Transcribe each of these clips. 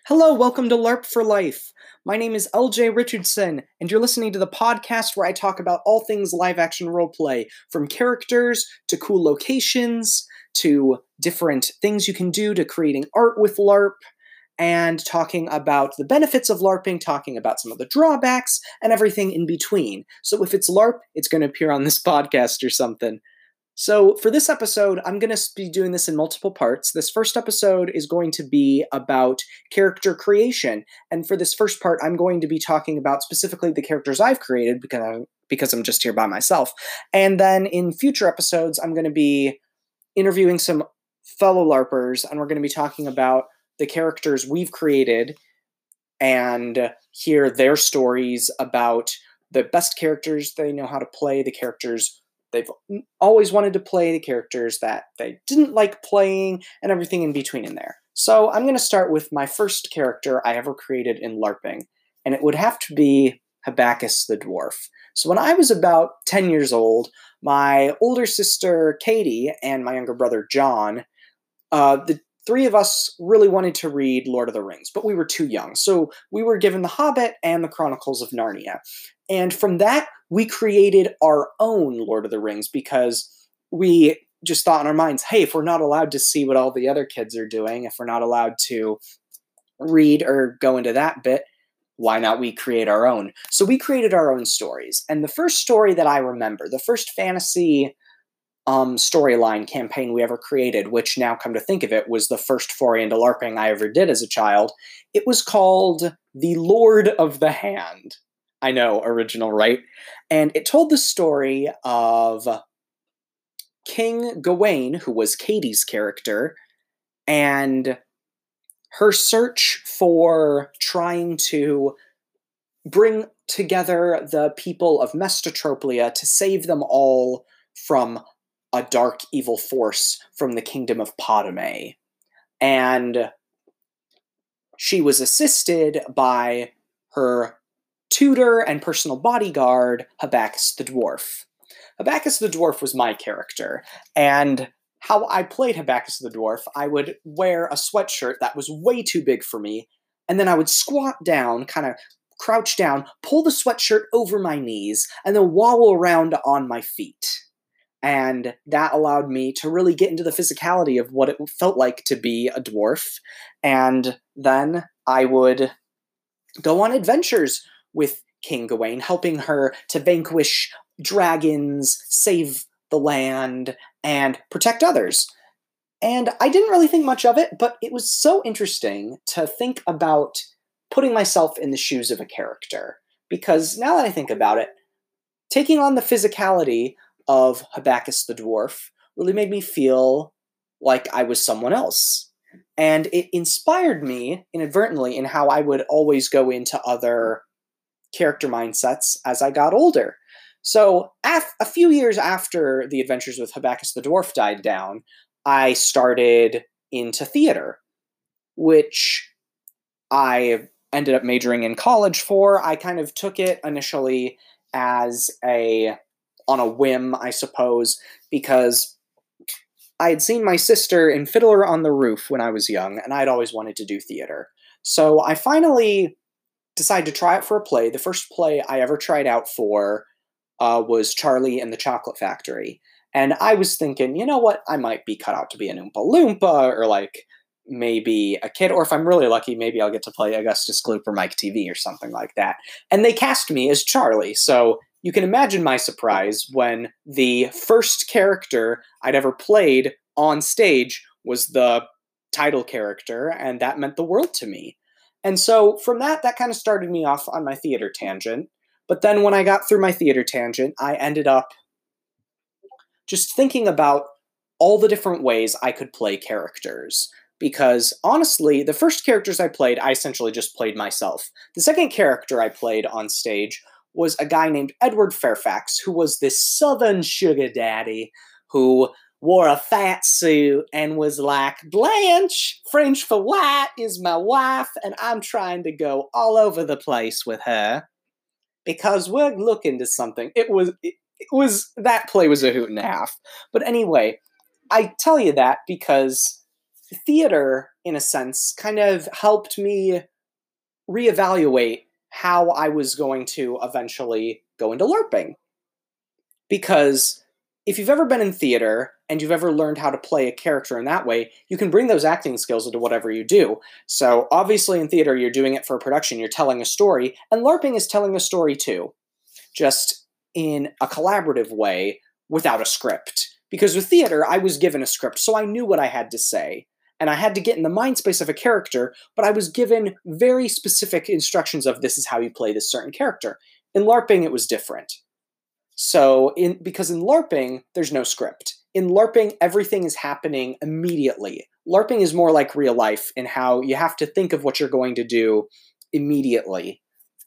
Hello, welcome to LARP for Life. My name is LJ Richardson, and you're listening to the podcast where I talk about all things live action roleplay, from characters to cool locations to different things you can do to creating art with LARP, and talking about the benefits of LARPing, talking about some of the drawbacks, and everything in between. So if it's LARP, it's going to appear on this podcast or something. So for this episode, I'm going to be doing this in multiple parts. This first episode is going to be about character creation. And for this first part, I'm going to be talking about specifically the characters I've created because I'm just here by myself. And then in future episodes, I'm going to be interviewing some fellow LARPers, and we're going to be talking about the characters we've created and hear their stories about the best characters they know how to play, the characters they've always wanted to play, the characters that they didn't like playing, and everything in between in there. So I'm going to start with my first character I ever created in LARPing, and it would have to be Habakus the Dwarf. So when I was about 10 years old, my older sister Katie and my younger brother John, the three of us really wanted to read Lord of the Rings, but we were too young. So we were given The Hobbit and The Chronicles of Narnia. And from that, we created our own Lord of the Rings because we just thought in our minds, hey, if we're not allowed to see what all the other kids are doing, if we're not allowed to read or go into that bit, why not we create our own? So we created our own stories. And the first story that I remember, the first fantasy storyline campaign we ever created, which now come to think of it, was the first foray into LARPing I ever did as a child. It was called The Lord of the Hand. I know, original, right? And it told the story of King Gawain, who was Katie's character, and her search for trying to bring together the people of Mestatroplia to save them all from a dark evil force from the kingdom of Padme. And she was assisted by her tutor and personal bodyguard, Habakus the Dwarf. Habakus the Dwarf was my character, and how I played Habakus the Dwarf, I would wear a sweatshirt that was way too big for me, and then I would squat down, kind of crouch down, pull the sweatshirt over my knees, and then wobble around on my feet. And that allowed me to really get into the physicality of what it felt like to be a dwarf. And then I would go on adventures with King Gawain, helping her to vanquish dragons, save the land, and protect others. And I didn't really think much of it, but it was so interesting to think about putting myself in the shoes of a character. Because now that I think about it, taking on the physicality of Habakus the Dwarf really made me feel like I was someone else. And it inspired me inadvertently in how I would always go into other character mindsets as I got older. So a few years after the adventures with Habakus the Dwarf died down, I started into theater, which I ended up majoring in college for. I kind of took it initially as on a whim, I suppose, because I had seen my sister in Fiddler on the Roof when I was young, and I'd always wanted to do theater. So I finally decided to try it for a play. The first play I ever tried out for was Charlie and the Chocolate Factory. And I was thinking, you know what, I might be cut out to be an Oompa Loompa, or like maybe a kid, or if I'm really lucky, maybe I'll get to play Augustus Gloop or Mike TV or something like that. And they cast me as Charlie, so you can imagine my surprise when the first character I'd ever played on stage was the title character, and that meant the world to me. And so from that kind of started me off on my theater tangent. But then when I got through my theater tangent, I ended up just thinking about all the different ways I could play characters. Because honestly, the first characters I played, I essentially just played myself. The second character I played on stage was a guy named Edward Fairfax, who was this southern sugar daddy who wore a fat suit and was like, Blanche, French for white, is my wife, and I'm trying to go all over the place with her because we're looking to something. It was that play was a hoot and a half. But anyway, I tell you that because theater, in a sense, kind of helped me reevaluate how I was going to eventually go into LARPing. Because if you've ever been in theater and you've ever learned how to play a character in that way, you can bring those acting skills into whatever you do. So obviously in theater, you're doing it for a production, you're telling a story, and LARPing is telling a story too, just in a collaborative way without a script. Because with theater, I was given a script, so I knew what I had to say. And I had to get in the mind space of a character, but I was given very specific instructions of this is how you play this certain character. In LARPing, it was different. So, because in LARPing, there's no script. In LARPing, everything is happening immediately. LARPing is more like real life in how you have to think of what you're going to do immediately.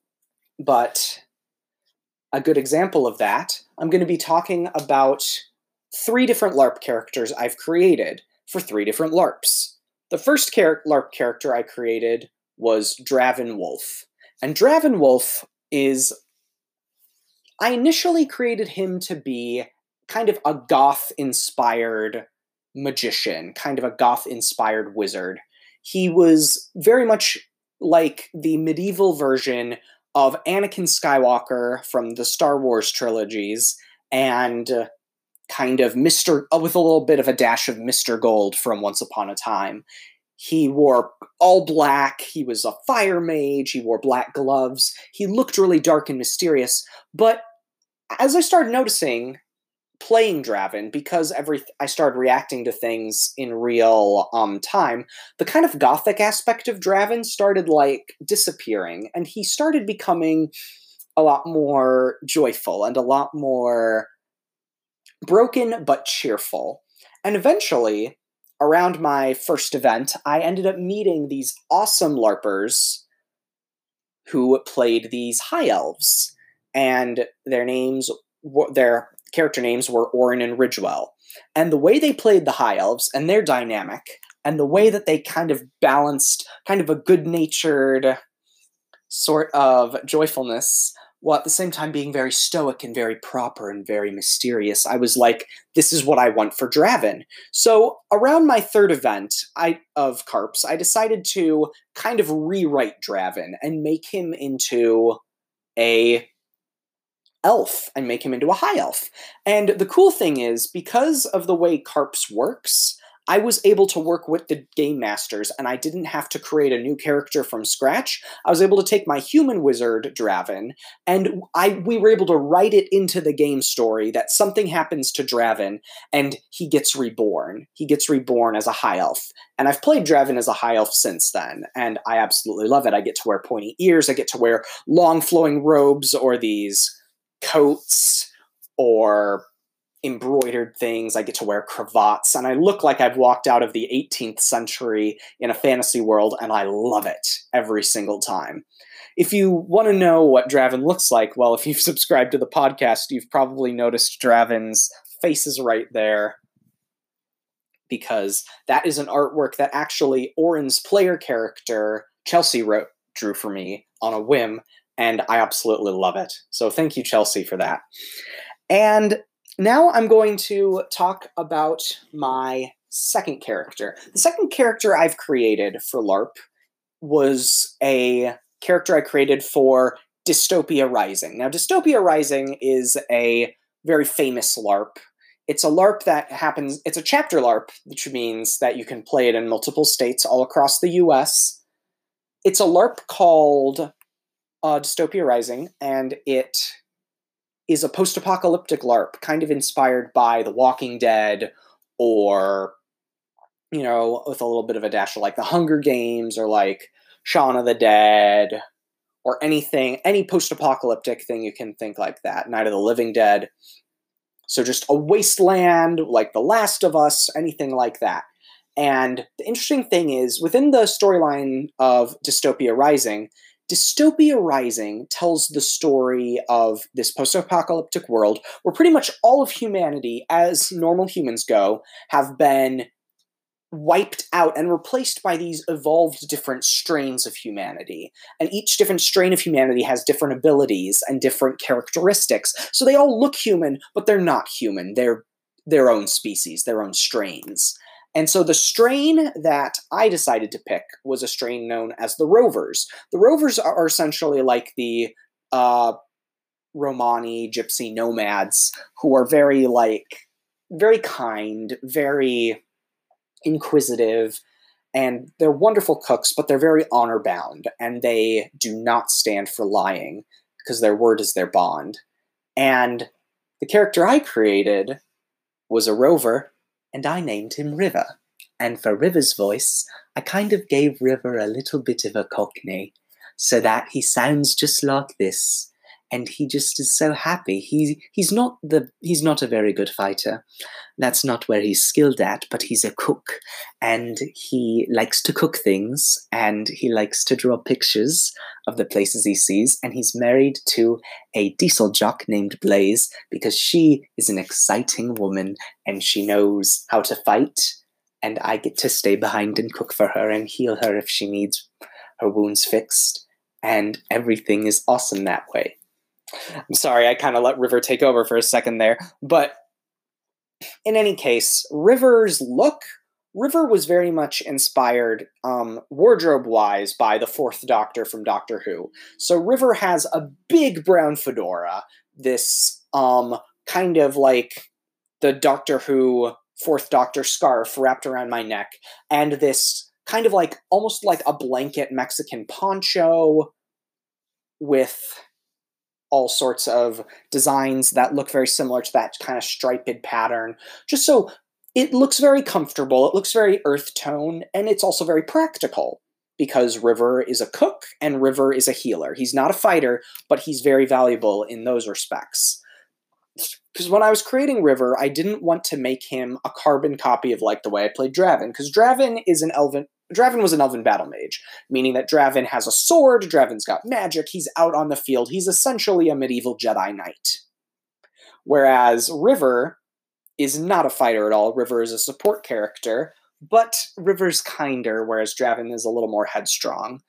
But a good example of that, I'm going to be talking about 3 different LARP characters I've created for 3 different LARPs. The first LARP character I created was Draven Wolf. And Draven Wolf is... I initially created him to be kind of a goth-inspired magician, kind of a goth-inspired wizard. He was very much like the medieval version of Anakin Skywalker from the Star Wars trilogies, and kind of with a little bit of a dash of Mr. Gold from Once Upon a Time. He wore all black, he was a fire mage, he wore black gloves, he looked really dark and mysterious, but as I started noticing playing Draven, because I started reacting to things in real time, the kind of gothic aspect of Draven started disappearing, and he started becoming a lot more joyful and a lot more broken but cheerful. And eventually, around my first event, I ended up meeting these awesome LARPers who played these high elves. And their character names were Orin and Ridgewell. And the way they played the high elves and their dynamic, and the way that they kind of balanced kind of a good-natured sort of joyfulness, while at the same time being very stoic and very proper and very mysterious, I was like, this is what I want for Draven. So around my 3rd event of Carps, I decided to kind of rewrite Draven and make him into a elf and make him into a high elf. And the cool thing is, because of the way Carps works, I was able to work with the game masters, and I didn't have to create a new character from scratch. I was able to take my human wizard, Draven, and we were able to write it into the game story that something happens to Draven, and he gets reborn. He gets reborn as a high elf. And I've played Draven as a high elf since then, and I absolutely love it. I get to wear pointy ears, I get to wear long flowing robes, or these coats, or embroidered things. I get to wear cravats, and I look like I've walked out of the 18th century in a fantasy world, and I love it every single time. If you want to know what Draven looks like, well, if you've subscribed to the podcast, you've probably noticed Draven's face is right there, because that is an artwork that actually Orin's player character, Chelsea, drew for me on a whim, and I absolutely love it. So thank you, Chelsea, for that. And now I'm going to talk about my second character. The second character I've created for LARP was a character I created for Dystopia Rising. Now, Dystopia Rising is a very famous LARP. It's a LARP that happens, it's a chapter LARP, which means that you can play it in multiple states all across the US. It's a LARP called Dystopia Rising, and it is a post-apocalyptic LARP, kind of inspired by The Walking Dead, or, with a little bit of a dash of The Hunger Games, or Shaun of the Dead, or any post-apocalyptic thing you can think like that, Night of the Living Dead. So just a wasteland, like The Last of Us, anything like that. And the interesting thing is, within the storyline of Dystopia Rising tells the story of this post-apocalyptic world where pretty much all of humanity, as normal humans go, have been wiped out and replaced by these evolved different strains of humanity. And each different strain of humanity has different abilities and different characteristics. So they all look human, but they're not human. They're their own species, their own strains. And so the strain that I decided to pick was a strain known as the Rovers. The Rovers are essentially like the Romani gypsy nomads who are very kind, very inquisitive, and they're wonderful cooks, but they're very honor bound, and they do not stand for lying because their word is their bond. And the character I created was a rover, and I named him River. And for River's voice, I kind of gave River a little bit of a cockney, so that he sounds just like this. And he just is so happy. He's not a very good fighter. That's not where he's skilled at, but he's a cook. And he likes to cook things, and he likes to draw pictures of the places he sees, and he's married to a diesel jock named Blaze, because she is an exciting woman, and she knows how to fight, and I get to stay behind and cook for her and heal her if she needs her wounds fixed, and everything is awesome that way. I'm sorry, I kind of let River take over for a second there, but in any case, River was very much inspired wardrobe-wise by the Fourth Doctor from Doctor Who. So River has a big brown fedora, this kind of like the Doctor Who Fourth Doctor scarf wrapped around my neck, and this kind of like almost like a blanket Mexican poncho with all sorts of designs that look very similar to that kind of striped pattern, just so it looks very comfortable, it looks very earth tone, and it's also very practical, because River is a cook and River is a healer. He's not a fighter, but he's very valuable in those respects. Because when I was creating River, I didn't want to make him a carbon copy of like the way I played Draven, because Draven was an elven battle mage, meaning that Draven has a sword, Draven's got magic, he's out on the field, he's essentially a medieval Jedi Knight. Whereas River is not a fighter at all. River is a support character, but River's kinder, whereas Draven is a little more headstrong.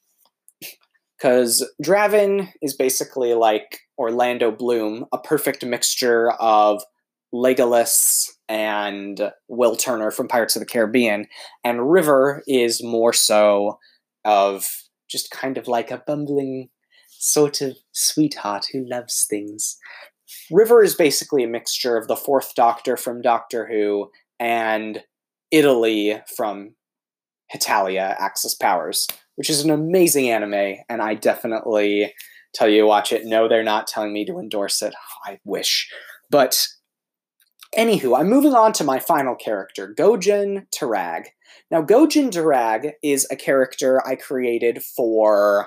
Because Draven is basically like Orlando Bloom, a perfect mixture of Legolas and Will Turner from Pirates of the Caribbean, and River is more so of just kind of like a bumbling sort of sweetheart who loves things. River is basically a mixture of the Fourth Doctor from Doctor Who and Italy from Hetalia, Axis Powers, which is an amazing anime, and I definitely tell you to watch it. No, they're not telling me to endorse it. I wish. But anywho, I'm moving on to my final character, Gojin Tarag. Now, Gojin Tarag is a character I created for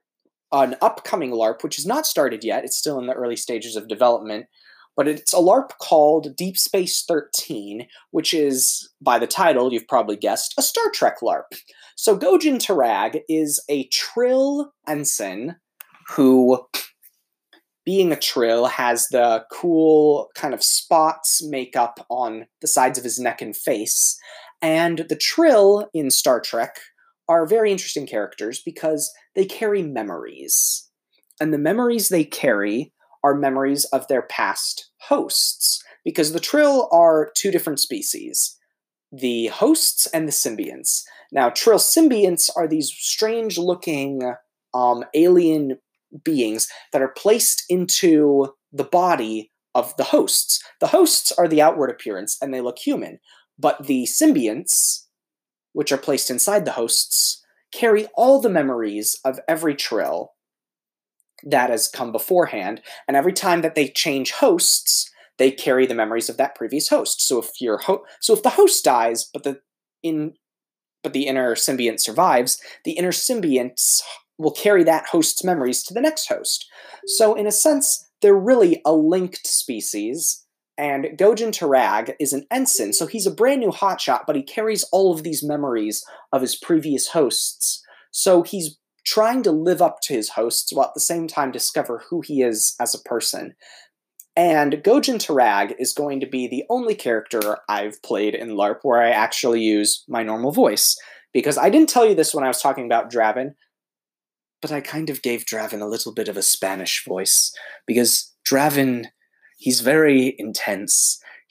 an upcoming LARP, which is not started yet. It's still in the early stages of development. But it's a LARP called Deep Space 13, which is, by the title, you've probably guessed, a Star Trek LARP. So Gojin Tarag is a Trill ensign who, being a Trill, has the cool kind of spots makeup on the sides of his neck and face. And the Trill in Star Trek are very interesting characters because they carry memories. And the memories they carry are memories of their past hosts, because the Trill are two different species, the hosts and the symbionts. Now, Trill symbionts are these strange-looking alien beings that are placed into the body of the hosts. The hosts are the outward appearance, and they look human, but the symbionts, which are placed inside the hosts, carry all the memories of every Trill that has come beforehand, and every time that they change hosts, they carry the memories of that previous host. So if the host dies, but the inner symbiont survives, the inner symbionts will carry that host's memories to the next host. So in a sense, they're really a linked species, and Gojin Tarag is an ensign, so he's a brand new hotshot, but he carries all of these memories of his previous hosts. So he's trying to live up to his hosts while at the same time discover who he is as a person. And Gojin Tarag is going to be the only character I've played in LARP where I actually use my normal voice. Because I didn't tell you this when I was talking about Draven, but I kind of gave Draven a little bit of a Spanish voice. Because Draven, he's very intense.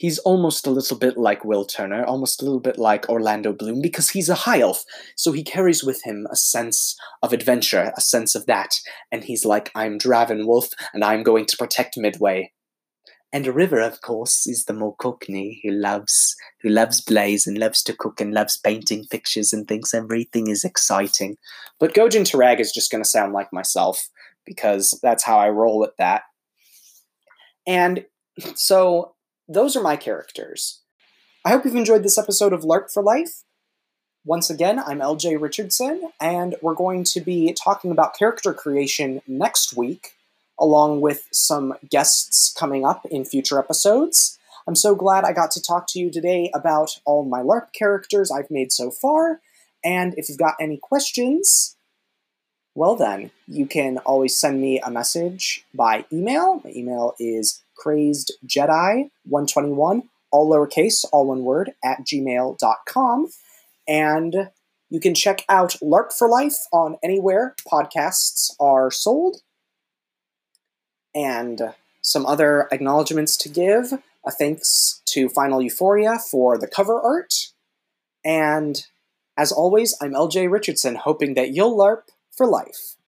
He's almost a little bit like Will Turner, almost a little bit like Orlando Bloom, because he's a high elf, so he carries with him a sense of adventure, a sense of that, and he's like, I'm Dravenwolf, and I'm going to protect Midway. And River, of course, is the more cockney, who loves Blaze and loves to cook and loves painting pictures and thinks everything is exciting. But Gojin Tarag is just going to sound like myself, because that's how I roll with that. And so, those are my characters. I hope you've enjoyed this episode of LARP for Life. Once again, I'm LJ Richardson, and we're going to be talking about character creation next week, along with some guests coming up in future episodes. I'm so glad I got to talk to you today about all my LARP characters I've made so far, and if you've got any questions, well then, you can always send me a message by email. My email is crazedjedi121, all lowercase, all one word, at gmail.com. And you can check out LARP for Life on anywhere podcasts are sold. And some other acknowledgements to give. A thanks to Final Euphoria for the cover art. And as always, I'm LJ Richardson, hoping that you'll LARP for life.